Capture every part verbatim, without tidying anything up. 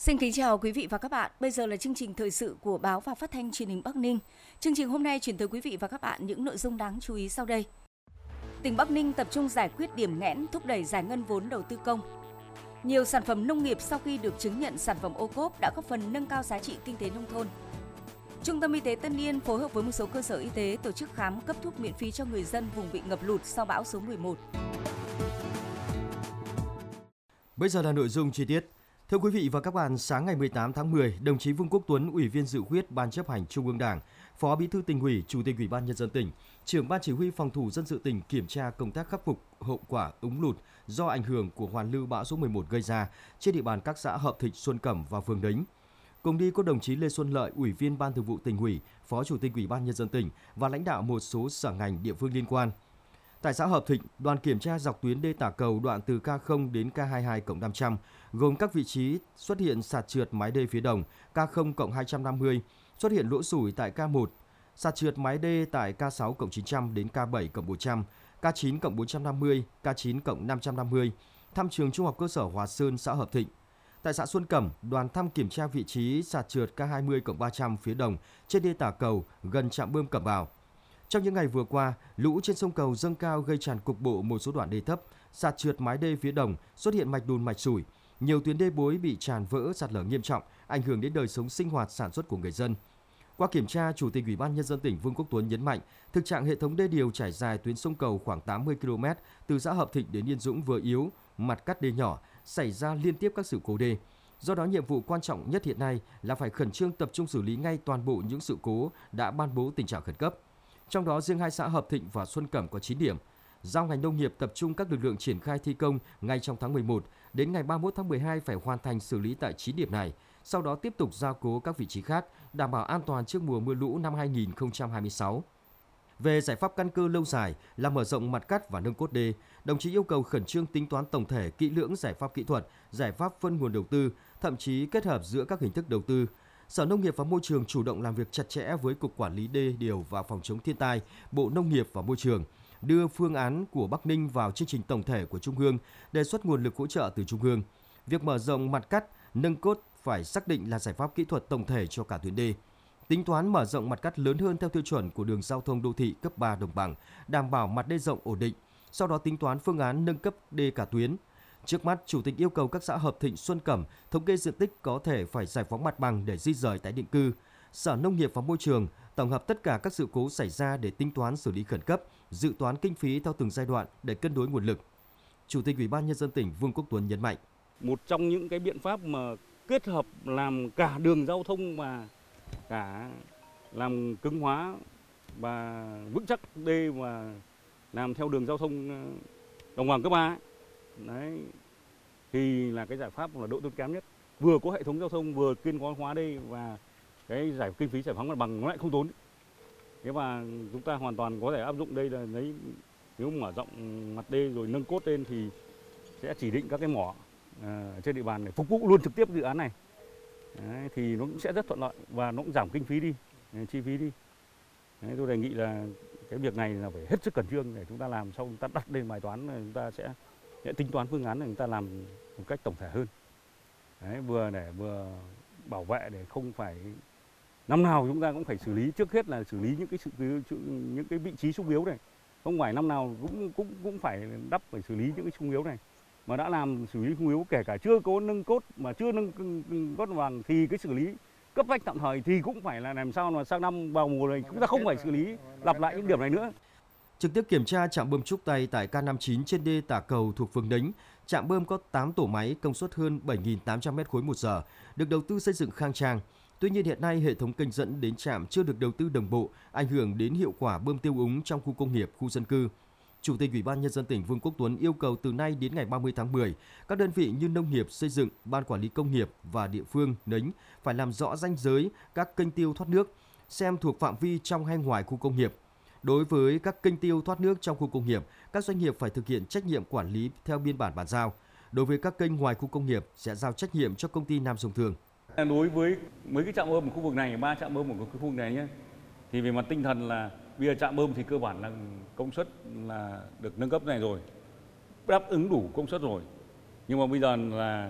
Xin kính chào quý vị và các bạn. Bây giờ là chương trình thời sự của Báo và Phát thanh Truyền hình Bắc Ninh. Chương trình hôm nay chuyển tới quý vị và các bạn những nội dung đáng chú ý sau đây. Tỉnh Bắc Ninh tập trung giải quyết điểm nghẽn, thúc đẩy giải ngân vốn đầu tư công. Nhiều sản phẩm nông nghiệp sau khi được chứng nhận sản phẩm ô cốp đã góp phần nâng cao giá trị kinh tế nông thôn. Trung tâm Y tế Tân Yên phối hợp với một số cơ sở y tế tổ chức khám cấp thuốc miễn phí cho người dân vùng bị ngập lụt sau bão số mười một. Bây giờ là nội dung chi tiết. Thưa quý vị và các bạn, sáng ngày mười tám tháng mười, đồng chí Vương Quốc Tuấn, Ủy viên Dự khuyết Ban Chấp hành Trung ương Đảng, Phó Bí thư Tỉnh ủy, Chủ tịch Ủy ban Nhân dân tỉnh, Trưởng Ban Chỉ huy Phòng thủ dân sự tỉnh kiểm tra công tác khắc phục hậu quả úng lụt do ảnh hưởng của hoàn lưu bão số mười một gây ra trên địa bàn các xã Hợp Thịnh, Xuân Cẩm và Phường Đính. Cùng đi có đồng chí Lê Xuân Lợi, Ủy viên Ban Thường vụ Tỉnh ủy, Phó Chủ tịch Ủy ban Nhân dân tỉnh và lãnh đạo một số sở ngành địa phương liên quan. Tại xã Hợp Thịnh, đoàn kiểm tra dọc tuyến đê tả cầu đoạn từ K không đến K hai mươi hai cộng năm trăm, gồm các vị trí xuất hiện sạt trượt mái đê phía đồng, K không cộng hai trăm năm mươi, xuất hiện lỗ sủi tại K một, sạt trượt mái đê tại K sáu cộng chín trăm đến K bảy cộng bốn trăm, K chín cộng bốn trăm năm mươi, K chín cộng năm trăm năm mươi, thăm trường Trung học cơ sở Hòa Sơn, xã Hợp Thịnh. Tại xã Xuân Cẩm, đoàn thăm kiểm tra vị trí sạt trượt K hai mươi cộng ba trăm phía đồng trên đê tả cầu gần trạm bơm Cẩm Bào. Trong những ngày vừa qua, lũ trên sông Cầu dâng cao gây tràn cục bộ một số đoạn đê thấp, sạt trượt mái đê phía đồng, xuất hiện mạch đùn mạch sủi. Nhiều tuyến đê bối bị tràn vỡ, sạt lở nghiêm trọng, ảnh hưởng đến đời sống sinh hoạt sản xuất của người dân. Qua kiểm tra, Chủ tịch Ủy ban Nhân dân tỉnh Vương Quốc Tuấn nhấn mạnh, thực trạng hệ thống đê điều trải dài tuyến sông Cầu khoảng tám mươi ki lô mét từ xã Hợp Thịnh đến Yên Dũng vừa yếu, mặt cắt đê nhỏ, xảy ra liên tiếp các sự cố đê. Do đó, nhiệm vụ quan trọng nhất hiện nay là phải khẩn trương tập trung xử lý ngay toàn bộ những sự cố đã ban bố tình trạng khẩn cấp. Trong đó, riêng hai xã Hợp Thịnh và Xuân Cẩm có chín điểm. Giao ngành nông nghiệp tập trung các lực lượng triển khai thi công ngay trong tháng mười một, đến ngày ba mươi mốt tháng mười hai phải hoàn thành xử lý tại chín điểm này. Sau đó tiếp tục gia cố các vị trí khác, đảm bảo an toàn trước mùa mưa lũ năm hai nghìn không trăm hai mươi sáu. Về giải pháp căn cơ lâu dài là mở rộng mặt cắt và nâng cốt đê, đồng chí yêu cầu khẩn trương tính toán tổng thể kỹ lưỡng giải pháp kỹ thuật, giải pháp phân nguồn đầu tư, thậm chí kết hợp giữa các hình thức đầu tư. Sở Nông nghiệp và Môi trường chủ động làm việc chặt chẽ với Cục Quản lý đê điều và Phòng chống thiên tai, Bộ Nông nghiệp và Môi trường, đưa phương án của Bắc Ninh vào chương trình tổng thể của Trung ương, đề xuất nguồn lực hỗ trợ từ Trung ương. Việc mở rộng mặt cắt, nâng cốt phải xác định là giải pháp kỹ thuật tổng thể cho cả tuyến đê. Tính toán mở rộng mặt cắt lớn hơn theo tiêu chuẩn của đường giao thông đô thị cấp ba đồng bằng, đảm bảo mặt đê rộng ổn định. Sau đó tính toán phương án nâng cấp đê cả tuyến. Trước mắt, Chủ tịch yêu cầu các xã Hợp Thịnh, Xuân Cẩm thống kê diện tích có thể phải giải phóng mặt bằng để di rời tái định cư. Sở Nông nghiệp và Môi trường tổng hợp tất cả các sự cố xảy ra để tính toán xử lý khẩn cấp, dự toán kinh phí theo từng giai đoạn để cân đối nguồn lực. Chủ tịch Ủy ban Nhân dân tỉnh Vương Quốc Tuấn nhấn mạnh. Một trong những cái biện pháp mà kết hợp làm cả đường giao thông và cả làm cứng hóa và vững chắc đê và làm theo đường giao thông đồng bằng cấp ba đấy thì là cái giải pháp là độ tốn kém nhất, vừa có hệ thống giao thông vừa kiên cố hóa đê và cái giải kinh phí giải phóng mặt bằng nó lại không tốn. Thế và chúng ta hoàn toàn có thể áp dụng đây là lấy nếu mở rộng mặt đê rồi nâng cốt lên thì sẽ chỉ định các cái mỏ à, trên địa bàn để phục vụ luôn trực tiếp dự án này. Đấy, thì nó cũng sẽ rất thuận lợi và nó cũng giảm kinh phí đi, chi phí đi. Đấy, tôi đề nghị là cái việc này là phải hết sức khẩn trương để chúng ta làm, sau chúng ta đặt lên bài toán này chúng ta sẽ, sẽ tính toán phương án để chúng ta làm một cách tổng thể hơn. Đấy, vừa để vừa bảo vệ để không phải năm nào chúng ta cũng phải xử lý, trước hết là xử lý những cái sự những cái vị trí xung yếu này, không phải năm nào cũng cũng cũng phải đắp phải xử lý những cái xung yếu này, mà đã làm xử lý xung yếu kể cả chưa có nâng cốt mà chưa nâng cốt bằng thì cái xử lý cấp bách tạm thời thì cũng phải là làm sao mà sang năm vào mùa này chúng ta không phải xử lý lặp lại những điểm này nữa. Trực tiếp kiểm tra trạm bơm Trúc Tây tại K năm mươi chín trên đê tả cầu thuộc phường Đính, trạm bơm có tám tổ máy công suất hơn bảy nghìn tám trăm mét khối một giờ, được đầu tư xây dựng khang trang. Tuy nhiên hiện nay hệ thống kênh dẫn đến trạm chưa được đầu tư đồng bộ, ảnh hưởng đến hiệu quả bơm tiêu úng trong khu công nghiệp, khu dân cư. Chủ tịch Ủy ban Nhân dân tỉnh Vương Quốc Tuấn yêu cầu từ nay đến ngày ba mươi tháng mười, các đơn vị như nông nghiệp, xây dựng, ban quản lý công nghiệp và địa phương Nính phải làm rõ ranh giới các kênh tiêu thoát nước, xem thuộc phạm vi trong hay ngoài khu công nghiệp. Đối với các kênh tiêu thoát nước trong khu công nghiệp, các doanh nghiệp phải thực hiện trách nhiệm quản lý theo biên bản bàn giao. Đối với các kênh ngoài khu công nghiệp sẽ giao trách nhiệm cho công ty Nam Sông Thương. Đối với mấy cái trạm bơm ở khu vực này, ba trạm bơm ở khu vực này nhé, thì về mặt tinh thần là bây giờ trạm bơm thì cơ bản là công suất là được nâng cấp này rồi, đáp ứng đủ công suất rồi. Nhưng mà bây giờ là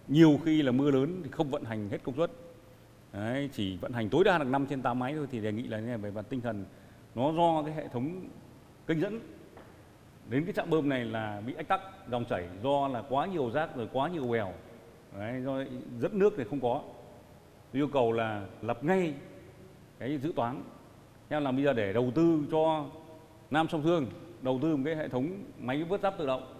nhiều khi là mưa lớn thì không vận hành hết công suất. Đấy, chỉ vận hành tối đa được năm trên tám máy thôi, thì đề nghị là như này, về mặt tinh thần nó do cái hệ thống kênh dẫn đến cái trạm bơm này là bị ách tắc dòng chảy, do là quá nhiều rác rồi quá nhiều bèo. Đấy, do dẫn nước thì không có. Tôi yêu cầu là lập ngay cái dự toán, theo là bây giờ để đầu tư cho Nam Sông Thương, đầu tư một cái hệ thống máy vớt rác tự động.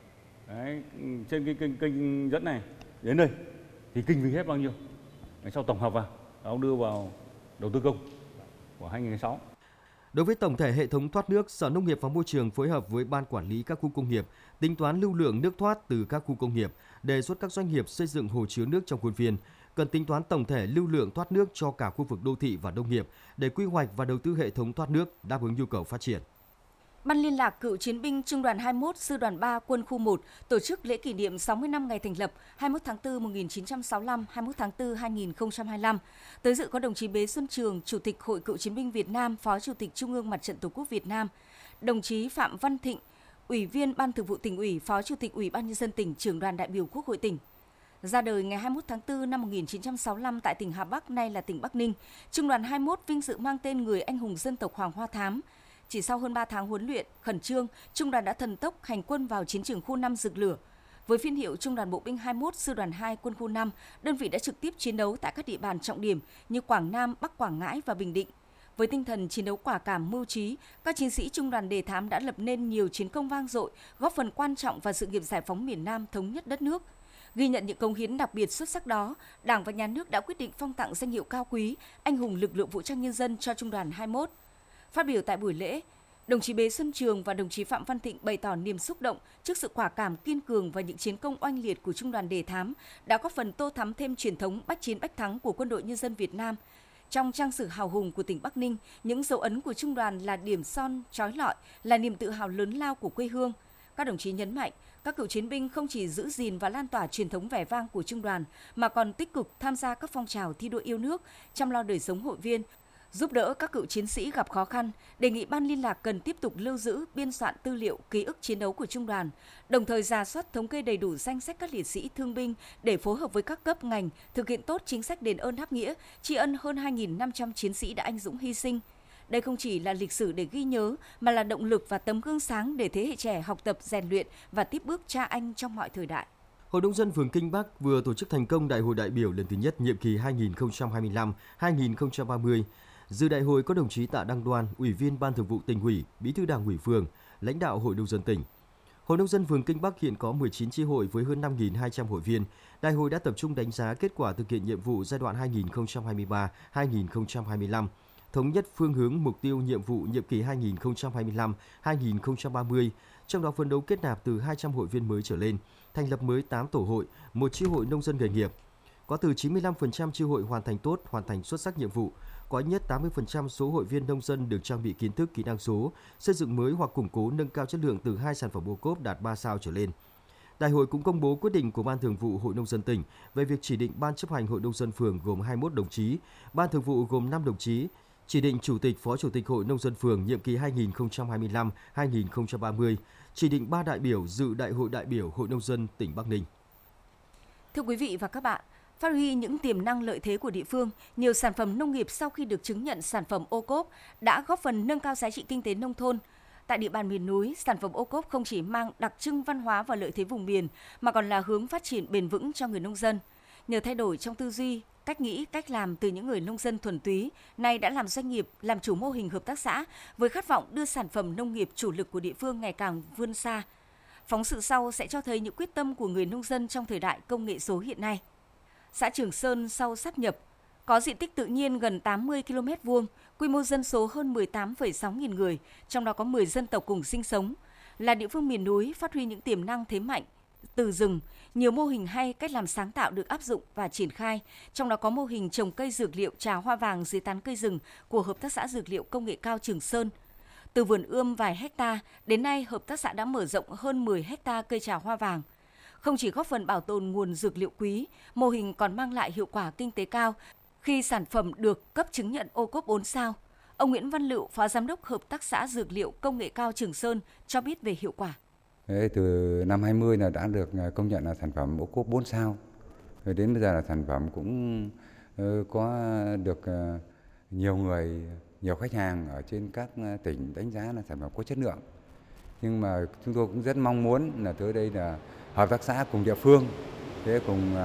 Đấy, trên cái kênh, kênh dẫn này đến đây thì kinh phí hết bao nhiêu, sau tổng hợp vào, đó đưa vào đầu tư công của hai nghìn không trăm lẻ sáu. Đối với tổng thể hệ thống thoát nước, Sở Nông nghiệp và Môi trường phối hợp với Ban Quản lý các khu công nghiệp tính toán lưu lượng nước thoát từ các khu công nghiệp, đề xuất các doanh nghiệp xây dựng hồ chứa nước trong khuôn viên cần tính toán tổng thể lưu lượng thoát nước cho cả khu vực đô thị và nông nghiệp để quy hoạch và đầu tư hệ thống thoát nước đáp ứng nhu cầu phát triển. Ban liên lạc cựu chiến binh Trung đoàn hai mươi mốt, Sư đoàn ba, Quân khu một tổ chức lễ kỷ niệm sáu mươi năm ngày thành lập hai mươi mốt tháng tư năm một nghìn chín trăm sáu mươi lăm, hai mươi mốt tháng tư năm hai nghìn không trăm hai mươi lăm. Tới dự có đồng chí Bế Xuân Trường, Chủ tịch Hội Cựu chiến binh Việt Nam, Phó Chủ tịch Trung ương Mặt trận Tổ quốc Việt Nam, đồng chí Phạm Văn Thịnh, Ủy viên Ban Thường vụ Tỉnh ủy, Phó Chủ tịch Ủy ban Nhân dân tỉnh, Trưởng đoàn đại biểu Quốc hội tỉnh. Ra đời ngày hai mươi mốt tháng tư năm một nghìn chín trăm sáu mươi lăm tại tỉnh Hà Bắc, nay là tỉnh Bắc Ninh, Trung đoàn hai mươi mốt vinh dự mang tên người anh hùng dân tộc Hoàng Hoa Thám. Chỉ sau hơn ba tháng huấn luyện khẩn trương, Trung đoàn đã thần tốc hành quân vào chiến trường khu năm Rực Lửa. Với phiên hiệu Trung đoàn Bộ binh hai mươi mốt, Sư đoàn hai, Quân khu năm, đơn vị đã trực tiếp chiến đấu tại các địa bàn trọng điểm như Quảng Nam, Bắc Quảng Ngãi và Bình Định. Với tinh thần chiến đấu quả cảm mưu trí, các chiến sĩ Trung đoàn Đề Thám đã lập nên nhiều chiến công vang dội, góp phần quan trọng vào sự nghiệp giải phóng miền Nam, thống nhất đất nước. Ghi nhận những cống hiến đặc biệt xuất sắc đó, Đảng và Nhà nước đã quyết định phong tặng danh hiệu cao quý Anh hùng lực lượng vũ trang nhân dân cho Trung đoàn hai mươi mốt. Phát biểu tại buổi lễ, đồng chí Bế Xuân Trường và đồng chí Phạm Văn Thịnh bày tỏ niềm xúc động trước sự quả cảm kiên cường và những chiến công oanh liệt của Trung đoàn Đề Thám đã góp phần tô thắm thêm truyền thống bách chiến bách thắng của Quân đội Nhân dân Việt Nam. Trong trang sử hào hùng của tỉnh Bắc Ninh, những dấu ấn của Trung đoàn là điểm son chói lọi, là niềm tự hào lớn lao của quê hương. Các đồng chí nhấn mạnh, các cựu chiến binh không chỉ giữ gìn và lan tỏa truyền thống vẻ vang của Trung đoàn, mà còn tích cực tham gia các phong trào thi đua yêu nước, chăm lo đời sống hội viên, giúp đỡ các cựu chiến sĩ gặp khó khăn. Đề nghị Ban liên lạc cần tiếp tục lưu giữ, biên soạn tư liệu, ký ức chiến đấu của Trung đoàn, đồng thời rà soát thống kê đầy đủ danh sách các liệt sĩ thương binh để phối hợp với các cấp ngành thực hiện tốt chính sách đền ơn đáp nghĩa, tri ân hơn hai nghìn năm trăm chiến sĩ đã anh dũng hy sinh. Đây không chỉ là lịch sử để ghi nhớ, mà là động lực và tấm gương sáng để thế hệ trẻ học tập, rèn luyện và tiếp bước cha anh trong mọi thời đại. Hội nông dân phường Kinh Bắc vừa tổ chức thành công Đại hội đại biểu lần thứ nhất nhiệm kỳ hai nghìn không trăm hai mươi lăm đến hai nghìn không trăm ba mươi. Dự đại hội có đồng chí Tạ Đăng Đoan, Ủy viên Ban Thường vụ Tỉnh ủy, Bí thư Đảng ủy phường, lãnh đạo Hội nông dân tỉnh. Hội nông dân phường Kinh Bắc hiện có mười chín chi hội với hơn năm nghìn hai trăm hội viên. Đại hội đã tập trung đánh giá kết quả thực hiện nhiệm vụ giai đoạn hai nghìn không trăm hai mươi ba đến hai nghìn không trăm hai mươi lăm, thống nhất phương hướng mục tiêu nhiệm vụ nhiệm kỳ hai nghìn không trăm hai mươi lăm đến hai nghìn không trăm ba mươi, trong đó phấn đấu kết nạp từ hai trăm hội viên mới trở lên, thành lập mới tám tổ hội, một chi hội nông dân nghề nghiệp. Có từ chín mươi lăm phần trăm chi hội hoàn thành tốt, hoàn thành xuất sắc nhiệm vụ. Có ít nhất tám mươi phần trăm số hội viên nông dân được trang bị kiến thức, kỹ năng số, xây dựng mới hoặc củng cố nâng cao chất lượng từ hai sản phẩm ô cốp đạt ba sao trở lên. Đại hội cũng công bố quyết định của Ban Thường vụ Hội nông dân tỉnh về việc chỉ định Ban chấp hành Hội nông dân phường gồm hai mươi mốt đồng chí, Ban Thường vụ gồm năm đồng chí, chỉ định Chủ tịch, Phó Chủ tịch Hội nông dân phường nhiệm kỳ hai nghìn không trăm hai mươi lăm đến hai nghìn không trăm ba mươi, chỉ định ba đại biểu dự Đại hội đại biểu Hội nông dân tỉnh Bắc Ninh. Thưa quý vị và các bạn, phát huy những tiềm năng lợi thế của địa phương, nhiều sản phẩm nông nghiệp sau khi được chứng nhận sản phẩm ô cốp đã góp phần nâng cao giá trị kinh tế nông thôn. Tại địa bàn miền núi, sản phẩm ô cốp không chỉ mang đặc trưng văn hóa và lợi thế vùng miền, mà còn là hướng phát triển bền vững cho người nông dân. Nhờ thay đổi trong tư duy, cách nghĩ, cách làm từ những người nông dân thuần túy, nay đã làm doanh nghiệp, làm chủ mô hình hợp tác xã, với khát vọng đưa sản phẩm nông nghiệp chủ lực của địa phương ngày càng vươn xa. Phóng sự sau sẽ cho thấy những quyết tâm của người nông dân trong thời đại công nghệ số hiện nay. Xã Trường Sơn sau sáp nhập có diện tích tự nhiên gần tám mươi ki lô mét vuông, quy mô dân số hơn mười tám phẩy sáu nghìn người, trong đó có mười dân tộc cùng sinh sống. Là địa phương miền núi phát huy những tiềm năng thế mạnh từ rừng, nhiều mô hình hay, cách làm sáng tạo được áp dụng và triển khai, trong đó có mô hình trồng cây dược liệu trà hoa vàng dưới tán cây rừng của Hợp tác xã Dược liệu Công nghệ cao Trường Sơn. Từ vườn ươm vài hecta, đến nay hợp tác xã đã mở rộng hơn mười hecta cây trà hoa vàng. Không chỉ góp phần bảo tồn nguồn dược liệu quý, mô hình còn mang lại hiệu quả kinh tế cao khi sản phẩm được cấp chứng nhận ô cốp bốn sao. Ông Nguyễn Văn Lựu, Phó Giám đốc Hợp tác xã Dược liệu Công nghệ cao Trường Sơn cho biết về hiệu quả. Từ năm hai mươi là đã được công nhận là sản phẩm ô cốp bốn sao. Rồi đến bây giờ là sản phẩm cũng có được nhiều người, nhiều khách hàng ở trên các tỉnh đánh giá là sản phẩm có chất lượng. Nhưng mà chúng tôi cũng rất mong muốn là tới đây là hợp tác xã cùng địa phương, thế cùng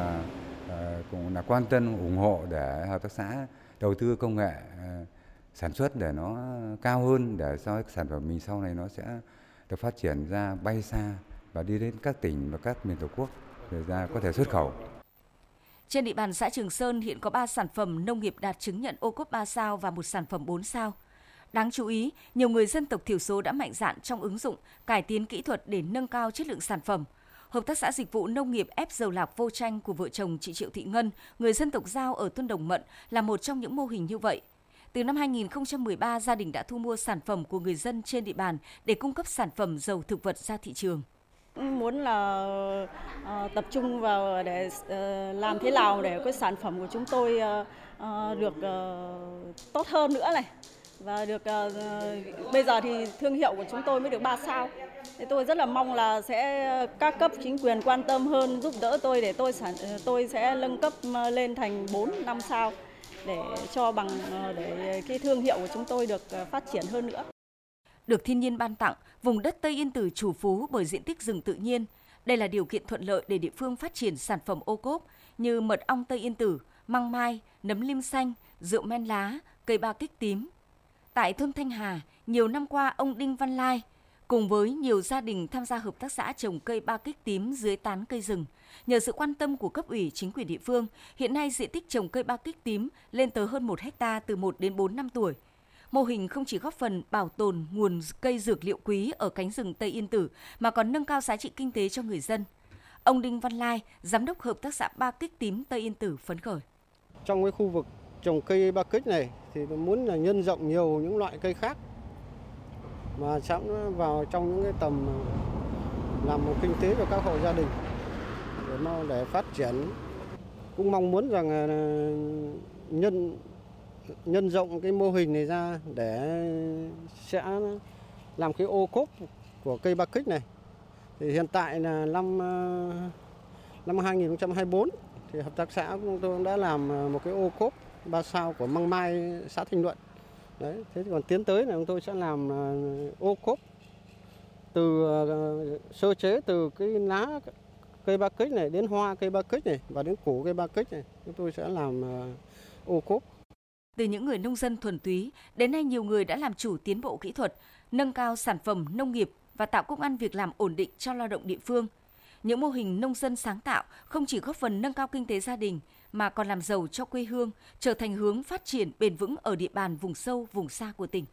cũng là quan tâm ủng hộ để hợp tác xã đầu tư công nghệ sản xuất để nó cao hơn, để cho sản phẩm mình sau này nó sẽ được phát triển ra bay xa và đi đến các tỉnh và các miền Tổ quốc để ra có thể xuất khẩu. Trên địa bàn xã Trường Sơn hiện có ba sản phẩm nông nghiệp đạt chứng nhận ô cốp ba sao và một sản phẩm bốn sao. Đáng chú ý, nhiều người dân tộc thiểu số đã mạnh dạn trong ứng dụng, cải tiến kỹ thuật để nâng cao chất lượng sản phẩm. Hợp tác xã dịch vụ nông nghiệp ép dầu lạc Vô Tranh của vợ chồng chị Triệu Thị Ngân, người dân tộc Dao ở thôn Đồng Mận là một trong những mô hình như vậy. Từ năm hai nghìn không trăm mười ba, gia đình đã thu mua sản phẩm của người dân trên địa bàn để cung cấp sản phẩm dầu thực vật ra thị trường. Muốn là uh, tập trung vào để uh, làm thế nào để cái sản phẩm của chúng tôi uh, uh, được uh, tốt hơn nữa này. Và được uh, bây giờ thì thương hiệu của chúng tôi mới được ba sao. Thế tôi rất là mong là sẽ các cấp chính quyền quan tâm hơn, giúp đỡ tôi để tôi sản tôi sẽ nâng cấp lên thành bốn, năm sao để cho bằng để cái thương hiệu của chúng tôi được phát triển hơn nữa. Được thiên nhiên ban tặng, vùng đất Tây Yên Tử trù phú bởi diện tích rừng tự nhiên. Đây là điều kiện thuận lợi để địa phương phát triển sản phẩm ô cốp như mật ong Tây Yên Tử, măng mai, nấm lim xanh, rượu men lá, cây ba kích tím. Tại thôn Thanh Hà, nhiều năm qua ông Đinh Văn Lai cùng với nhiều gia đình tham gia hợp tác xã trồng cây ba kích tím dưới tán cây rừng. Nhờ sự quan tâm của cấp ủy chính quyền địa phương, hiện nay diện tích trồng cây ba kích tím lên tới hơn một hectare từ một đến bốn năm tuổi. Mô hình không chỉ góp phần bảo tồn nguồn cây dược liệu quý ở cánh rừng Tây Yên Tử mà còn nâng cao giá trị kinh tế cho người dân. Ông Đinh Văn Lai, giám đốc hợp tác xã ba kích tím Tây Yên Tử phấn khởi. Trong cái khu vực trồng cây ba kích này thì muốn là nhân rộng nhiều những loại cây khác mà sẵn vào trong những cái tầm làm một kinh tế cho các hộ gia đình để mà để phát triển. Cũng mong muốn rằng nhân nhân rộng cái mô hình này ra để sẽ làm cái ô cốp của cây ba kích này. Thì hiện tại là năm năm hai nghìn không trăm hai mươi tư thì hợp tác xã chúng tôi đã làm một cái ô cốp ba sao của măng mai xã Thanh Luận. Đấy, thế còn tiến tới là chúng tôi sẽ làm ô cốp từ sơ chế từ cái lá cây ba kích này đến hoa cây ba kích này và đến củ cây ba kích này, chúng tôi sẽ làm ô cốp. Từ những người nông dân thuần túy, đến nay nhiều người đã làm chủ tiến bộ kỹ thuật, nâng cao sản phẩm nông nghiệp và tạo công ăn việc làm ổn định cho lao động địa phương. Những mô hình nông dân sáng tạo không chỉ góp phần nâng cao kinh tế gia đình mà còn làm giàu cho quê hương, trở thành hướng phát triển bền vững ở địa bàn vùng sâu, vùng xa của tỉnh.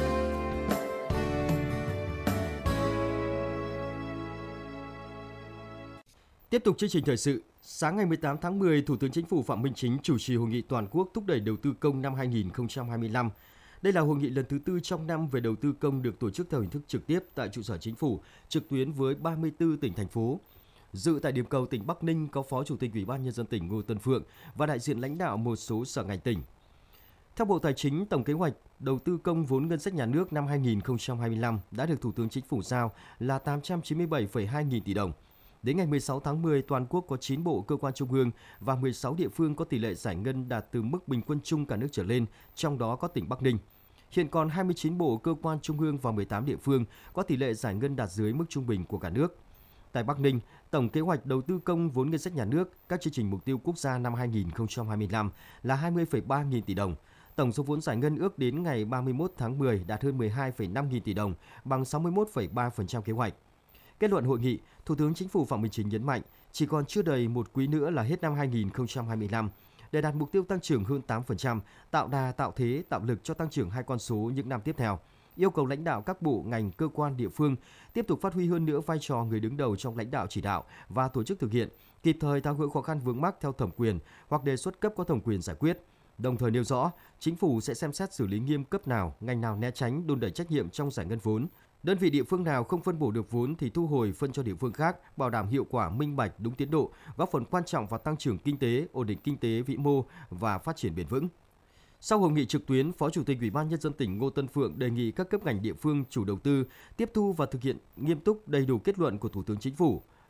Tiếp tục chương trình thời sự, sáng ngày mười tám tháng mười, Thủ tướng Chính phủ Phạm Minh Chính chủ trì hội nghị toàn quốc thúc đẩy đầu tư công năm hai nghìn không trăm hai mươi lăm. Đây là hội nghị lần thứ tư trong năm về đầu tư công được tổ chức theo hình thức trực tiếp tại trụ sở Chính phủ, trực tuyến với ba mươi tư tỉnh, thành phố. Dự tại điểm cầu tỉnh Bắc Ninh có Phó Chủ tịch Ủy ban Nhân dân tỉnh Ngô Tân Phượng và đại diện lãnh đạo một số sở ngành tỉnh. Theo Bộ Tài chính, tổng kế hoạch đầu tư công vốn ngân sách nhà nước năm hai nghìn không trăm hai mươi lăm đã được Thủ tướng Chính phủ giao là tám trăm chín mươi bảy phẩy hai nghìn tỷ đồng. Đến ngày mười sáu tháng mười, toàn quốc có chín bộ cơ quan trung ương và mười sáu địa phương có tỷ lệ giải ngân đạt từ mức bình quân chung cả nước trở lên, trong đó có tỉnh Bắc Ninh. Hiện còn hai mươi chín bộ cơ quan trung ương và mười tám địa phương có tỷ lệ giải ngân đạt dưới mức trung bình của cả nước. Tại Bắc Ninh, tổng kế hoạch đầu tư công vốn ngân sách nhà nước các chương trình mục tiêu quốc gia năm hai nghìn không trăm hai mươi lăm là hai mươi phẩy ba nghìn tỷ đồng. Tổng số vốn giải ngân ước đến ngày ba mươi mốt tháng mười đạt hơn mười hai phẩy năm nghìn tỷ đồng, bằng sáu mươi mốt phẩy ba phần trăm kế hoạch. Kết luận hội nghị, Thủ tướng Chính phủ Phạm Minh Chính nhấn mạnh, chỉ còn chưa đầy một quý nữa là hết năm hai nghìn không trăm hai mươi lăm. Để đạt mục tiêu tăng trưởng hơn tám phần trăm, tạo đà, tạo thế, tạo lực cho tăng trưởng hai con số những năm tiếp theo. Yêu cầu lãnh đạo các bộ, ngành, cơ quan, địa phương tiếp tục phát huy hơn nữa vai trò người đứng đầu trong lãnh đạo chỉ đạo và tổ chức thực hiện, kịp thời tháo gỡ khó khăn vướng mắc theo thẩm quyền hoặc đề xuất cấp có thẩm quyền giải quyết. Đồng thời nêu rõ, Chính phủ sẽ xem xét xử lý nghiêm cấp nào, ngành nào né tránh, đùn đẩy trách nhiệm trong giải ngân vốn. Đơn vị địa phương nào không phân bổ được vốn thì thu hồi phân cho địa phương khác, bảo đảm hiệu quả, minh bạch, đúng tiến độ, góp phần quan trọng vào tăng trưởng kinh tế, ổn định kinh tế vĩ mô và phát triển bền vững. Sau hội nghị trực tuyến, Phó Chủ tịch Ủy ban Nhân dân tỉnh Ngô Tân Phượng đề nghị các cấp ngành địa phương chủ đầu tư tiếp thu và thực hiện nghiêm túc đầy đủ kết luận của Thủ tướng Chính phủ,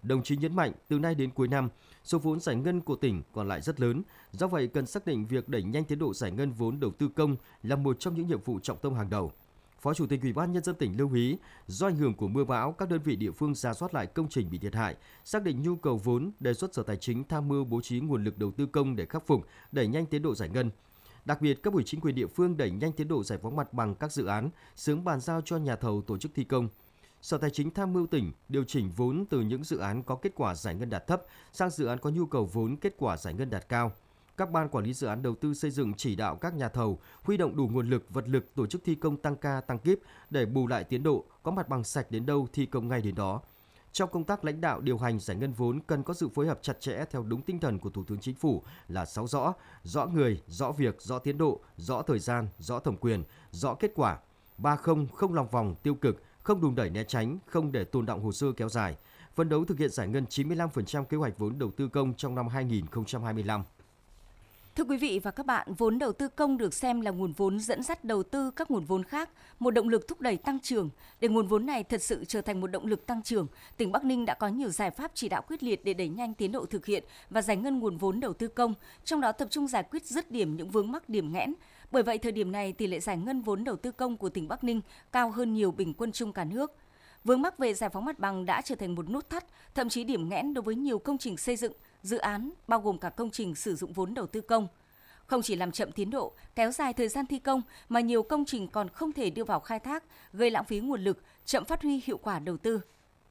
Đồng chí nhấn mạnh từ nay đến cuối năm, số vốn giải ngân của tỉnh còn lại rất lớn. Do vậy, cần xác định việc đẩy nhanh tiến độ giải ngân vốn đầu tư công là một trong những nhiệm vụ trọng tâm hàng đầu. Phó Chủ tịch Ủy ban Nhân dân tỉnh lưu ý, do ảnh hưởng của mưa bão, các đơn vị địa phương rà soát lại công trình bị thiệt hại, xác định nhu cầu vốn, đề xuất Sở Tài chính tham mưu bố trí nguồn lực đầu tư công để khắc phục, đẩy nhanh tiến độ giải ngân. Đặc biệt, các ủy chính quyền địa phương đẩy nhanh tiến độ giải phóng mặt bằng các dự án, sớm bàn giao cho nhà thầu tổ chức thi công. Sở Tài chính tham mưu tỉnh điều chỉnh vốn từ những dự án có kết quả giải ngân đạt thấp sang dự án có nhu cầu vốn kết quả giải ngân đạt cao. Các ban quản lý dự án đầu tư xây dựng chỉ đạo các nhà thầu huy động đủ nguồn lực, vật lực tổ chức thi công tăng ca, tăng kíp để bù lại tiến độ, có mặt bằng sạch đến đâu thi công ngay đến đó. Trong công tác lãnh đạo điều hành giải ngân vốn cần có sự phối hợp chặt chẽ theo đúng tinh thần của Thủ tướng Chính phủ là sáu rõ: rõ người, rõ việc, rõ tiến độ, rõ thời gian, rõ thẩm quyền, rõ kết quả. Ba không, không lòng vòng tiêu cực, không đùn đẩy né tránh, không để tồn đọng hồ sơ kéo dài. Phấn đấu thực hiện giải ngân chín mươi lăm phần trăm kế hoạch vốn đầu tư công trong năm hai nghìn không trăm hai mươi lăm. Thưa quý vị và các bạn, vốn đầu tư công được xem là nguồn vốn dẫn dắt đầu tư các nguồn vốn khác, một động lực thúc đẩy tăng trưởng. Để nguồn vốn này thật sự trở thành một động lực tăng trưởng, tỉnh Bắc Ninh đã có nhiều giải pháp chỉ đạo quyết liệt để đẩy nhanh tiến độ thực hiện và giải ngân nguồn vốn đầu tư công, trong đó tập trung giải quyết dứt điểm những vướng mắc điểm nghẽn. Bởi vậy, thời điểm này, tỷ lệ giải ngân vốn đầu tư công của tỉnh Bắc Ninh cao hơn nhiều bình quân chung cả nước. Vướng mắc về giải phóng mặt bằng đã trở thành một nút thắt, thậm chí điểm nghẽn đối với nhiều công trình xây dựng, dự án, bao gồm cả công trình sử dụng vốn đầu tư công. Không chỉ làm chậm tiến độ, kéo dài thời gian thi công, mà nhiều công trình còn không thể đưa vào khai thác, gây lãng phí nguồn lực, chậm phát huy hiệu quả đầu tư.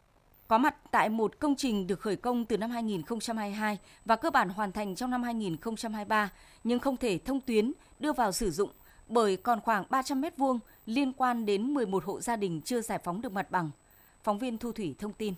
Có mặt tại một công trình được khởi công từ năm hai nghìn không trăm hai mươi hai và cơ bản hoàn thành trong năm hai nghìn không trăm hai mươi ba, nhưng không thể thông tuyến, đưa vào sử dụng bởi còn khoảng ba trăm mét vuông liên quan đến mười một hộ gia đình chưa giải phóng được mặt bằng. Phóng viên Thu Thủy thông tin.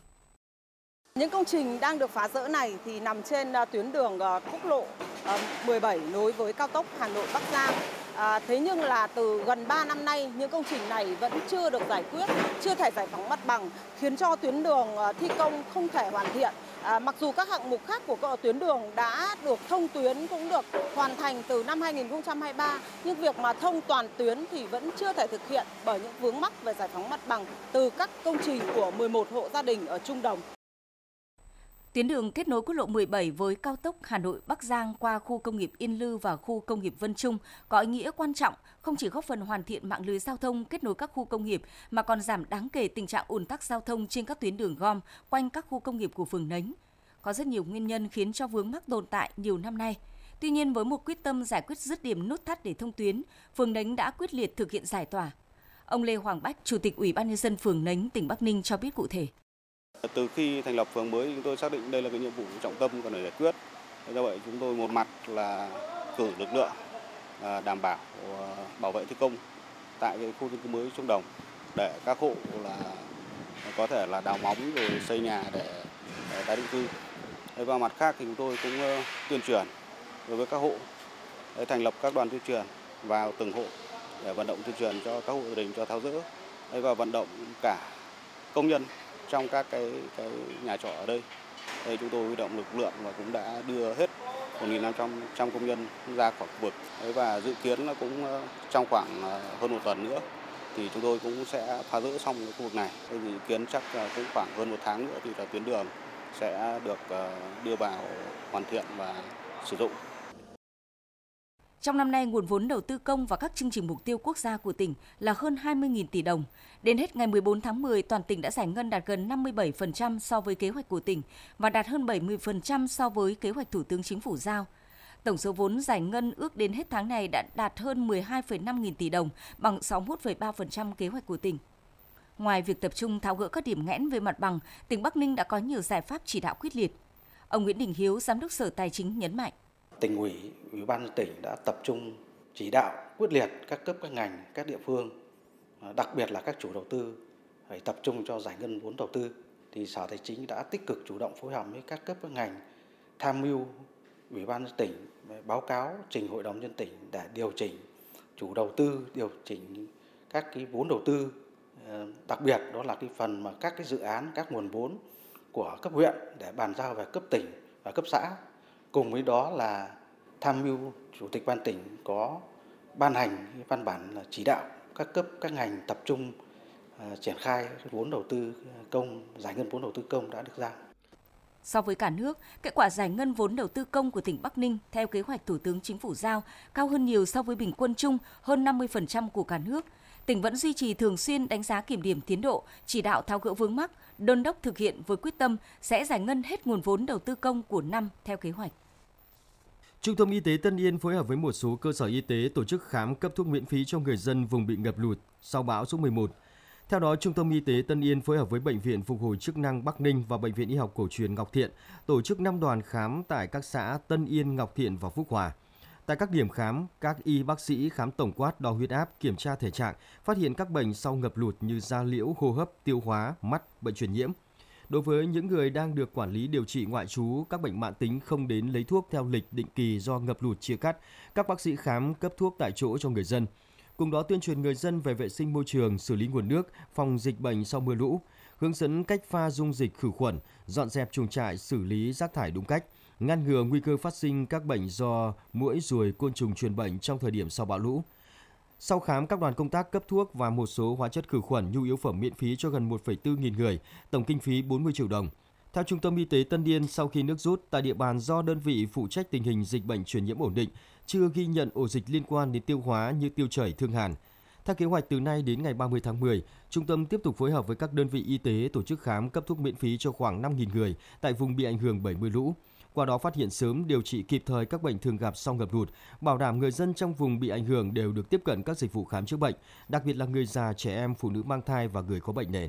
Những công trình đang được phá rỡ này thì nằm trên tuyến đường quốc lộ mười bảy nối với cao tốc Hà Nội Bắc Giang. À, thế nhưng là từ gần ba năm nay, những công trình này vẫn chưa được giải quyết, chưa thể giải phóng mặt bằng, khiến cho tuyến đường thi công không thể hoàn thiện. À, mặc dù các hạng mục khác của tuyến đường đã được thông tuyến cũng được hoàn thành từ năm hai nghìn không trăm hai mươi ba, nhưng việc mà thông toàn tuyến thì vẫn chưa thể thực hiện bởi những vướng mắc về giải phóng mặt bằng từ các công trình của mười một hộ gia đình ở Trung Đồng. Tuyến đường kết nối quốc lộ mười bảy với cao tốc Hà Nội Bắc Giang qua khu công nghiệp Yên Lư và khu công nghiệp Vân Trung có ý nghĩa quan trọng, không chỉ góp phần hoàn thiện mạng lưới giao thông kết nối các khu công nghiệp mà còn giảm đáng kể tình trạng ùn tắc giao thông trên các tuyến đường gom quanh các khu công nghiệp của phường Nấnh. Có rất nhiều nguyên nhân khiến cho vướng mắc tồn tại nhiều năm nay. Tuy nhiên, với một quyết tâm giải quyết dứt điểm nút thắt để thông tuyến, phường Nấnh đã quyết liệt thực hiện giải tỏa. Ông Lê Hoàng Bách, Chủ tịch Ủy ban Nhân dân phường Nấnh, tỉnh Bắc Ninh cho biết cụ thể. Từ khi thành lập phường mới, chúng tôi xác định đây là cái nhiệm vụ trọng tâm cần phải giải quyết. Do vậy, chúng tôi một mặt là cử lực lượng đảm bảo bảo vệ thi công tại cái khu dân cư mới Trung Đồng để các hộ là có thể là đào móng rồi xây nhà để, để tái định cư. Và mặt khác thì chúng tôi cũng tuyên truyền đối với các hộ để thành lập các đoàn tuyên truyền vào từng hộ để vận động tuyên truyền cho các hộ gia đình cho tháo dỡ và vận động cả công nhân trong các cái cái nhà trọ ở đây. Đây chúng tôi huy động lực lượng và cũng đã đưa hết một nghìn năm trăm công nhân ra khỏi khu vực. Và dự kiến là cũng trong khoảng hơn một tuần nữa thì chúng tôi cũng sẽ phá rỡ xong cái khu vực này. Thì dự kiến chắc cũng khoảng hơn một tháng nữa thì là tuyến đường sẽ được đưa vào hoàn thiện và sử dụng. Trong năm nay, nguồn vốn đầu tư công và các chương trình mục tiêu quốc gia của tỉnh là hơn hai mươi nghìn tỷ đồng. Đến hết ngày mười bốn tháng mười, toàn tỉnh đã giải ngân đạt gần năm mươi bảy phần trăm so với kế hoạch của tỉnh và đạt hơn bảy mươi phần trăm so với kế hoạch Thủ tướng Chính phủ giao. Tổng số vốn giải ngân ước đến hết tháng này đã đạt hơn mười hai phẩy năm nghìn tỷ đồng, bằng sáu mươi mốt phẩy ba phần trăm kế hoạch của tỉnh. Ngoài việc tập trung tháo gỡ các điểm nghẽn về mặt bằng, tỉnh Bắc Ninh đã có nhiều giải pháp chỉ đạo quyết liệt. Ông Nguyễn Đình Hiếu, Giám đốc Sở Tài chính nhấn mạnh. Tỉnh ủy, Ủy ban nhân tỉnh đã tập trung chỉ đạo quyết liệt các cấp các ngành, các địa phương, đặc biệt là các chủ đầu tư phải tập trung cho giải ngân vốn đầu tư. Thì Sở Tài chính đã tích cực chủ động phối hợp với các cấp các ngành tham mưu Ủy ban nhân tỉnh báo cáo trình Hội đồng nhân dân tỉnh để điều chỉnh chủ đầu tư, điều chỉnh các cái vốn đầu tư, đặc biệt đó là cái phần mà các cái dự án, các nguồn vốn của cấp huyện để bàn giao về cấp tỉnh và cấp xã. Cùng với đó là tham mưu Chủ tịch Ban tỉnh có ban hành văn bản là chỉ đạo các cấp các ngành tập trung uh, triển khai vốn đầu tư công, giải ngân vốn đầu tư công đã được giao. So với cả nước, kết quả giải ngân vốn đầu tư công của tỉnh Bắc Ninh theo kế hoạch Thủ tướng Chính phủ giao cao hơn nhiều so với bình quân chung hơn năm mươi phần trăm của cả nước. Tỉnh vẫn duy trì thường xuyên đánh giá kiểm điểm tiến độ, chỉ đạo tháo gỡ vướng mắc, đôn đốc thực hiện với quyết tâm sẽ giải ngân hết nguồn vốn đầu tư công của năm theo kế hoạch. Trung tâm Y tế Tân Yên phối hợp với một số cơ sở y tế tổ chức khám cấp thuốc miễn phí cho người dân vùng bị ngập lụt sau bão số mười một. Theo đó, Trung tâm Y tế Tân Yên phối hợp với Bệnh viện Phục hồi chức năng Bắc Ninh và Bệnh viện Y học cổ truyền Ngọc Thiện tổ chức năm đoàn khám tại các xã Tân Yên, Ngọc Thiện và Phúc Hòa. Tại các điểm khám, các y bác sĩ khám tổng quát, đo huyết áp, kiểm tra thể trạng, phát hiện các bệnh sau ngập lụt như da liễu, hô hấp, tiêu hóa, mắt, bệnh truyền nhiễm. Đối với những người đang được quản lý điều trị ngoại trú, các bệnh mãn tính không đến lấy thuốc theo lịch định kỳ do ngập lụt chia cắt, các bác sĩ khám cấp thuốc tại chỗ cho người dân. Cùng đó tuyên truyền người dân về vệ sinh môi trường, xử lý nguồn nước, phòng dịch bệnh sau mưa lũ, hướng dẫn cách pha dung dịch khử khuẩn, dọn dẹp chuồng trại, xử lý rác thải đúng cách, ngăn ngừa nguy cơ phát sinh các bệnh do muỗi, ruồi, côn trùng truyền bệnh trong thời điểm sau bão lũ. Sau khám, các đoàn công tác cấp thuốc và một số hóa chất khử khuẩn, nhu yếu phẩm miễn phí cho gần một phẩy bốn nghìn người, tổng kinh phí bốn mươi triệu đồng. Theo Trung tâm Y tế Tân Yên, sau khi nước rút, tại địa bàn do đơn vị phụ trách tình hình dịch bệnh truyền nhiễm ổn định, chưa ghi nhận ổ dịch liên quan đến tiêu hóa như tiêu chảy, thương hàn. Theo kế hoạch, từ nay đến ngày ba mươi tháng mười, trung tâm tiếp tục phối hợp với các đơn vị y tế tổ chức khám cấp thuốc miễn phí cho khoảng năm nghìn người tại vùng bị ảnh hưởng bởi mưa lũ. Qua đó phát hiện sớm, điều trị kịp thời các bệnh thường gặp sau ngập lụt, bảo đảm người dân trong vùng bị ảnh hưởng đều được tiếp cận các dịch vụ khám chữa bệnh, đặc biệt là người già, trẻ em, phụ nữ mang thai và người có bệnh nền.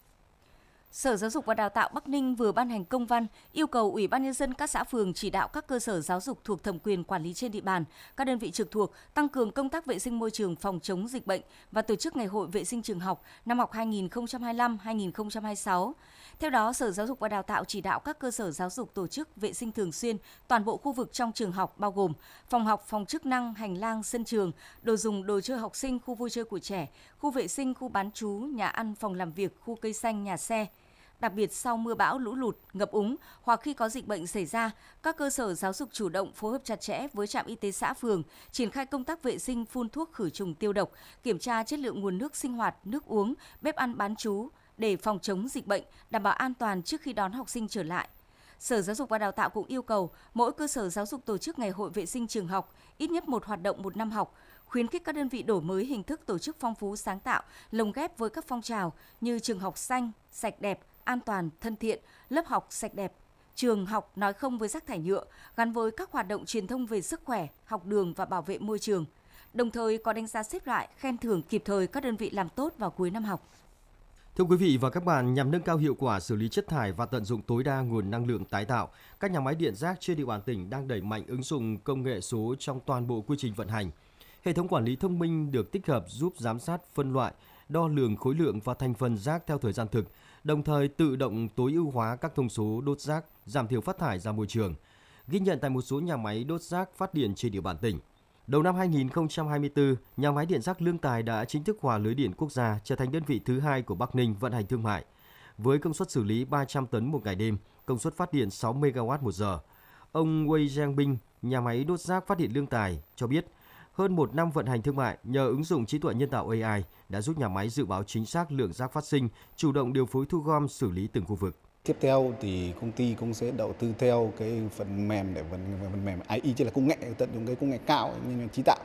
Sở Giáo dục và Đào tạo Bắc Ninh vừa ban hành công văn yêu cầu Ủy ban Nhân dân các xã phường chỉ đạo các cơ sở giáo dục thuộc thẩm quyền quản lý trên địa bàn, các đơn vị trực thuộc tăng cường công tác vệ sinh môi trường phòng chống dịch bệnh và tổ chức ngày hội vệ sinh trường học năm học hai nghìn không trăm hai mươi lăm hai nghìn không trăm hai mươi sáu. Theo đó, Sở Giáo dục và Đào tạo chỉ đạo các cơ sở giáo dục tổ chức vệ sinh thường xuyên toàn bộ khu vực trong trường học bao gồm phòng học, phòng chức năng, hành lang, sân trường, đồ dùng, đồ chơi học sinh, khu vui chơi của trẻ, khu vệ sinh, khu bán trú, nhà ăn, phòng làm việc, khu cây xanh, nhà xe. Đặc biệt sau mưa bão, lũ lụt, ngập úng hoặc khi có dịch bệnh xảy ra, các cơ sở giáo dục chủ động phối hợp chặt chẽ với trạm y tế xã phường, triển khai công tác vệ sinh, phun thuốc khử trùng tiêu độc, kiểm tra chất lượng nguồn nước sinh hoạt, nước uống, bếp ăn bán trú để phòng chống dịch bệnh, đảm bảo an toàn trước khi đón học sinh trở lại. Sở Giáo dục và Đào tạo cũng yêu cầu mỗi cơ sở giáo dục tổ chức ngày hội vệ sinh trường học ít nhất một hoạt động một năm học, khuyến khích các đơn vị đổi mới hình thức tổ chức phong phú sáng tạo, lồng ghép với các phong trào như trường học xanh, sạch đẹp, an toàn, thân thiện, lớp học sạch đẹp, trường học nói không với rác thải nhựa, gắn với các hoạt động truyền thông về sức khỏe, học đường và bảo vệ môi trường. Đồng thời có đánh giá xếp loại, khen thưởng kịp thời các đơn vị làm tốt vào cuối năm học. Thưa quý vị và các bạn, nhằm nâng cao hiệu quả xử lý chất thải và tận dụng tối đa nguồn năng lượng tái tạo, các nhà máy điện rác trên địa bàn tỉnh đang đẩy mạnh ứng dụng công nghệ số trong toàn bộ quy trình vận hành. Hệ thống quản lý thông minh được tích hợp giúp giám sát, phân loại, đo lường khối lượng và thành phần rác theo thời gian thực, đồng thời tự động tối ưu hóa các thông số đốt rác, giảm thiểu phát thải ra môi trường. Ghi nhận tại một số nhà máy đốt rác phát điện trên địa bàn tỉnh. Đầu năm hai nghìn không trăm hai mươi tư, nhà máy điện rác Lương Tài đã chính thức hòa lưới điện quốc gia, trở thành đơn vị thứ hai của Bắc Ninh vận hành thương mại. Với công suất xử lý ba trăm tấn một ngày đêm, công suất phát điện sáu mê ga oát một giờ. Ông Wei Jiangbing, nhà máy đốt rác phát điện Lương Tài, cho biết hơn một năm vận hành thương mại nhờ ứng dụng trí tuệ nhân tạo a i đã giúp nhà máy dự báo chính xác lượng rác phát sinh, chủ động điều phối thu gom xử lý từng khu vực. Tiếp theo thì công ty cũng sẽ đầu tư theo cái phần mềm để phần, phần mềm a i, chứ là công nghệ, tận dụng cái công nghệ cao như là trí tạo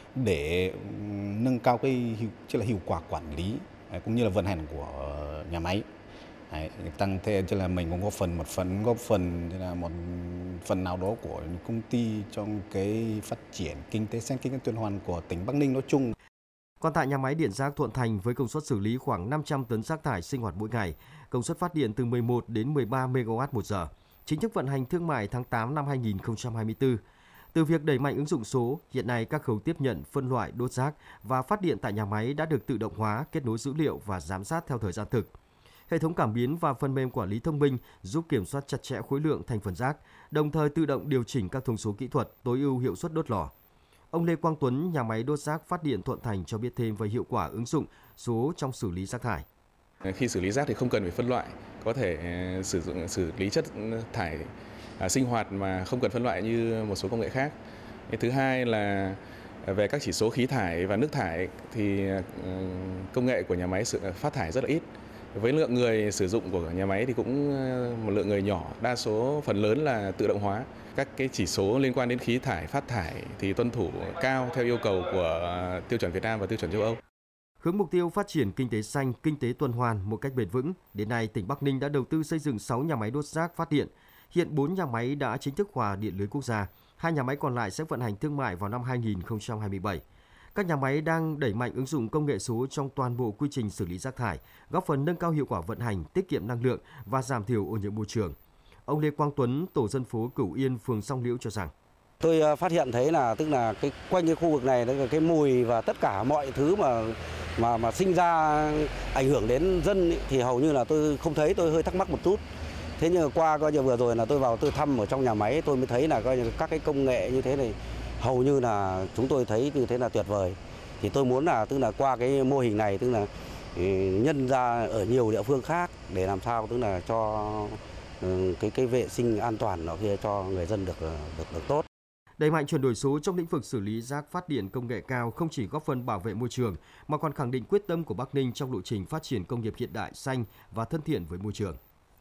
để nâng cao cái chứ là hiệu quả quản lý cũng như là vận hành của nhà máy. Đấy, tăng thêm cho là mình cũng có phần một phần góp phần là một phần nào đó của công ty trong cái phát triển kinh tế xanh, kinh tế tuần hoàn của tỉnh Bắc Ninh nói chung. Còn tại nhà máy điện rác Thuận Thành với công suất xử lý khoảng năm trăm tấn rác thải sinh hoạt mỗi ngày, công suất phát điện từ mười một đến mười ba mê ga oát một giờ, chính thức vận hành thương mại tháng tám năm hai nghìn không trăm hai mươi tư. Từ việc đẩy mạnh ứng dụng số, hiện nay các khâu tiếp nhận, phân loại, đốt rác và phát điện tại nhà máy đã được tự động hóa, kết nối dữ liệu và giám sát theo thời gian thực. Hệ thống cảm biến và phần mềm quản lý thông minh giúp kiểm soát chặt chẽ khối lượng thành phần rác, đồng thời tự động điều chỉnh các thông số kỹ thuật, tối ưu hiệu suất đốt lò. Ông Lê Quang Tuấn, nhà máy đốt rác phát điện Thuận Thành cho biết thêm về hiệu quả ứng dụng số trong xử lý rác thải. Khi xử lý rác thì không cần phải phân loại, có thể sử dụng xử lý chất thải sinh hoạt mà không cần phân loại như một số công nghệ khác. Thứ hai là về các chỉ số khí thải và nước thải thì công nghệ của nhà máy phát thải rất là ít. Với lượng người sử dụng của nhà máy thì cũng một lượng người nhỏ, đa số phần lớn là tự động hóa. Các cái chỉ số liên quan đến khí thải, phát thải thì tuân thủ cao theo yêu cầu của tiêu chuẩn Việt Nam và tiêu chuẩn châu Âu. Hướng mục tiêu phát triển kinh tế xanh, kinh tế tuần hoàn một cách bền vững, đến nay tỉnh Bắc Ninh đã đầu tư xây dựng sáu nhà máy đốt rác phát điện. Hiện bốn nhà máy đã chính thức hòa điện lưới quốc gia, hai nhà máy còn lại sẽ vận hành thương mại vào năm hai nghìn không trăm hai mươi bảy. Các nhà máy đang đẩy mạnh ứng dụng công nghệ số trong toàn bộ quy trình xử lý rác thải, góp phần nâng cao hiệu quả vận hành, tiết kiệm năng lượng và giảm thiểu ô nhiễm môi trường. Ông Lê Quang Tuấn, tổ dân phố Cửu Yên, phường Song Liễu cho rằng: Tôi phát hiện thấy là tức là cái quanh cái khu vực này là cái mùi và tất cả mọi thứ mà mà mà sinh ra ảnh hưởng đến dân ý, thì hầu như là tôi không thấy, tôi hơi thắc mắc một chút. Thế nhưng qua coi như vừa rồi là tôi vào tôi thăm ở trong nhà máy, tôi mới thấy là coi như các cái công nghệ như thế này hầu như là chúng tôi thấy như thế là tuyệt vời. Thì tôi muốn là tức là qua cái mô hình này tức là nhân ra ở nhiều địa phương khác để làm sao tức là cho cái cái vệ sinh an toàn nó kia cho người dân được được được tốt. Đẩy mạnh chuyển đổi số trong lĩnh vực xử lý rác phát điện công nghệ cao không chỉ góp phần bảo vệ môi trường mà còn khẳng định quyết tâm của Bắc Ninh trong lộ trình phát triển công nghiệp hiện đại, xanh và thân thiện với môi trường.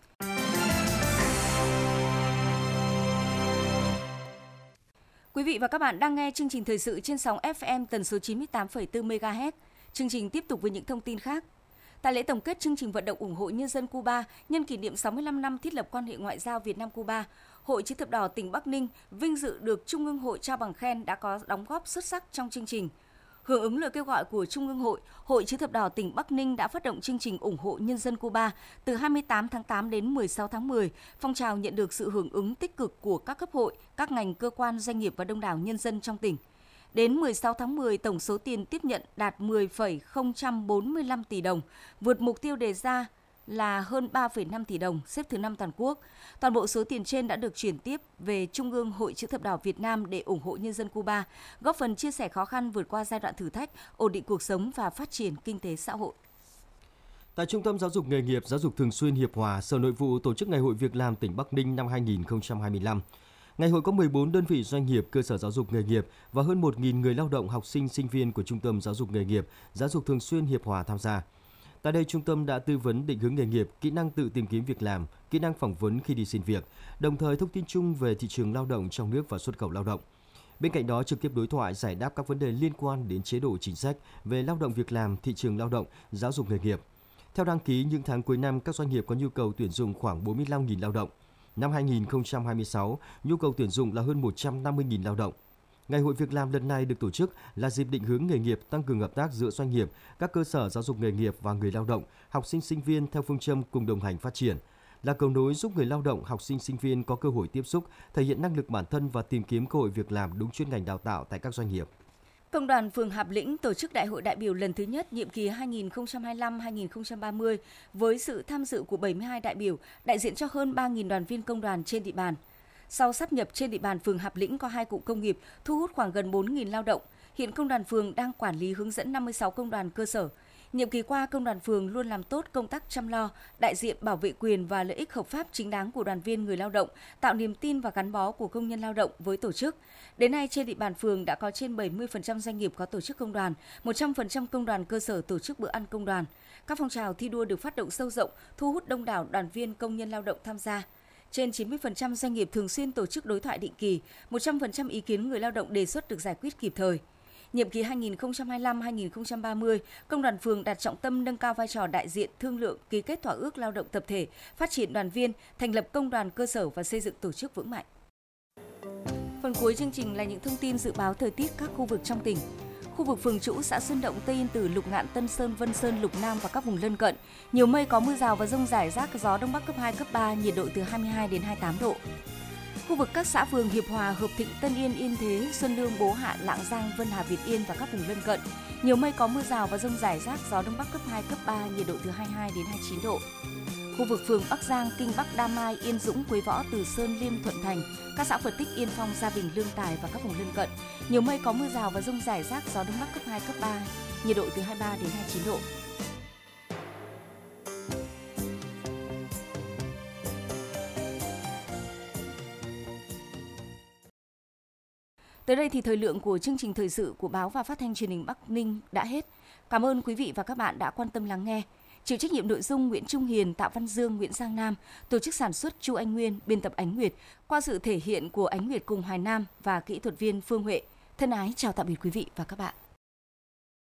Quý vị và các bạn đang nghe chương trình thời sự trên sóng ép em tần số chín mươi tám phẩy bốn mê ga héc. Chương trình tiếp tục với những thông tin khác. Tại lễ tổng kết chương trình vận động ủng hộ nhân dân Cuba nhân kỷ niệm sáu mươi lăm năm thiết lập quan hệ ngoại giao Việt Nam-Cuba, Hội Chữ thập đỏ tỉnh Bắc Ninh vinh dự được Trung ương Hội trao bằng khen đã có đóng góp xuất sắc trong chương trình. Hưởng ứng lời kêu gọi của Trung ương Hội, Hội Chữ thập đỏ tỉnh Bắc Ninh đã phát động chương trình ủng hộ nhân dân Cuba từ hai mươi tám tháng tám đến mười sáu tháng mười. Phong trào nhận được sự hưởng ứng tích cực của các cấp hội, các ngành cơ quan, doanh nghiệp và đông đảo nhân dân trong tỉnh. Đến mười sáu tháng mười, tổng số tiền tiếp nhận đạt mười phẩy không bốn lăm tỷ đồng, vượt mục tiêu đề ra là hơn ba phẩy năm tỷ đồng, xếp thứ năm toàn quốc. Toàn bộ số tiền trên đã được chuyển tiếp về Trung ương Hội Chữ thập đỏ Việt Nam để ủng hộ nhân dân Cuba, góp phần chia sẻ khó khăn vượt qua giai đoạn thử thách, ổn định cuộc sống và phát triển kinh tế xã hội. Tại Trung tâm Giáo dục Nghề nghiệp, Giáo dục Thường xuyên Hiệp Hòa, Sở Nội vụ tổ chức Ngày hội Việc làm tỉnh Bắc Ninh năm hai nghìn không trăm hai mươi lăm. Ngày hội có mười bốn đơn vị doanh nghiệp, cơ sở giáo dục nghề nghiệp và hơn một nghìn người lao động, học sinh, sinh viên của Trung tâm Giáo dục Nghề nghiệp, Giáo dục Thường xuyên Hiệp Hòa tham gia. Tại đây, trung tâm đã tư vấn định hướng nghề nghiệp, kỹ năng tự tìm kiếm việc làm, kỹ năng phỏng vấn khi đi xin việc, đồng thời thông tin chung về thị trường lao động trong nước và xuất khẩu lao động. Bên cạnh đó, trực tiếp đối thoại giải đáp các vấn đề liên quan đến chế độ chính sách về lao động việc làm, thị trường lao động, giáo dục nghề nghiệp. Theo đăng ký, những tháng cuối năm, các doanh nghiệp có nhu cầu tuyển dụng khoảng bốn mươi lăm nghìn lao động. Năm hai nghìn không trăm hai mươi sáu, nhu cầu tuyển dụng là hơn một trăm năm mươi nghìn lao động. Ngày hội việc làm lần này được tổ chức là dịp định hướng nghề nghiệp, tăng cường hợp tác giữa doanh nghiệp, các cơ sở giáo dục nghề nghiệp và người lao động, học sinh sinh viên theo phương châm cùng đồng hành phát triển, là cầu nối giúp người lao động, học sinh sinh viên có cơ hội tiếp xúc, thể hiện năng lực bản thân và tìm kiếm cơ hội việc làm đúng chuyên ngành đào tạo tại các doanh nghiệp. Công đoàn phường Hạp Lĩnh tổ chức Đại hội đại biểu lần thứ nhất nhiệm kỳ hai nghìn không trăm hai mươi lăm đến hai nghìn không trăm ba mươi với sự tham dự của bảy mươi hai đại biểu, đại diện cho hơn ba nghìn đoàn viên công đoàn trên địa bàn. Sau sáp nhập, trên địa bàn phường Hạp Lĩnh có hai cụm công nghiệp, thu hút khoảng gần bốn nghìn lao động. Hiện công đoàn phường đang quản lý hướng dẫn năm mươi sáu công đoàn cơ sở. Nhiệm kỳ qua, công đoàn phường luôn làm tốt công tác chăm lo, đại diện bảo vệ quyền và lợi ích hợp pháp chính đáng của đoàn viên người lao động, tạo niềm tin và gắn bó của công nhân lao động với tổ chức. Đến nay, trên địa bàn phường đã có trên bảy mươi phần trăm doanh nghiệp có tổ chức công đoàn, một trăm phần trăm công đoàn cơ sở tổ chức bữa ăn công đoàn. Các phong trào thi đua được phát động sâu rộng, thu hút đông đảo đoàn viên công nhân lao động tham gia. Trên chín mươi phần trăm doanh nghiệp thường xuyên tổ chức đối thoại định kỳ, một trăm phần trăm ý kiến người lao động đề xuất được giải quyết kịp thời. Nhiệm kỳ hai nghìn không trăm hai mươi lăm đến hai nghìn không trăm ba mươi, công đoàn phường đặt trọng tâm nâng cao vai trò đại diện, thương lượng, ký kết thỏa ước lao động tập thể, phát triển đoàn viên, thành lập công đoàn cơ sở và xây dựng tổ chức vững mạnh. Phần cuối chương trình là những thông tin dự báo thời tiết các khu vực trong tỉnh. Khu vực Phường Trũ, xã Xuân Động, Tây Yên Tử, Lục Ngạn, Tân Sơn, Vân Sơn, Lục Nam và các vùng lân cận, nhiều mây, có mưa rào và dông rải rác, gió đông bắc cấp hai, cấp ba, nhiệt độ từ hai mươi hai đến hai mươi tám độ. Khu vực các xã phường Hiệp Hòa, Hợp Thịnh, Tân Yên, Yên Thế, Xuân Lương, Bố Hạ, Lạng Giang, Vân Hà, Việt Yên và các vùng lân cận, nhiều mây, có mưa rào và dông rải rác, gió đông bắc cấp hai, cấp ba, nhiệt độ từ hai mươi hai đến hai mươi chín độ. Khu vực phường Bắc Giang, Kinh Bắc, Đa Mai, Yên Dũng, Quế Võ, Từ Sơn, Liêm, Thuận Thành, các xã Phật Tích, Yên Phong, Gia Bình, Lương Tài và các vùng lân cận, nhiều mây, có mưa rào và dông rải rác, gió đông bắc cấp hai, cấp ba, nhiệt độ từ hai mươi ba đến hai mươi chín độ. Tới đây thì thời lượng của chương trình thời sự của Báo và Phát thanh Truyền hình Bắc Ninh đã hết. Cảm ơn quý vị và các bạn đã quan tâm lắng nghe. Chịu trách nhiệm nội dung Nguyễn Trung Hiền, Tạ Văn Dương, Nguyễn Giang Nam, tổ chức sản xuất Chu Anh Nguyên, biên tập Ánh Nguyệt, qua sự thể hiện của Ánh Nguyệt cùng Hoài Nam và kỹ thuật viên Phương Huệ. Thân ái chào tạm biệt quý vị và các bạn.